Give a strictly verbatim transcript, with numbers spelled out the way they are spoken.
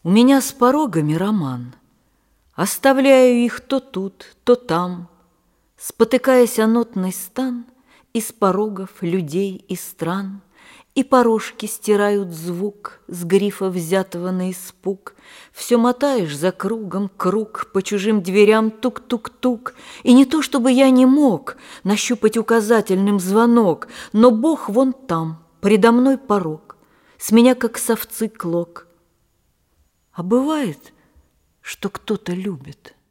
У меня с порогами роман. Оставляю их то тут, то там, спотыкаясь о нотный стан, из порогов людей и стран, и порожки стирают звук с грифа взятого на испуг. Все мотаешь за кругом круг, по чужим дверям тук-тук-тук. И не то, чтобы я не мог нащупать указательным звонок, но Бог вон там, предо мной порог, с меня как с овцы клок. А бывает, что кто-то любит.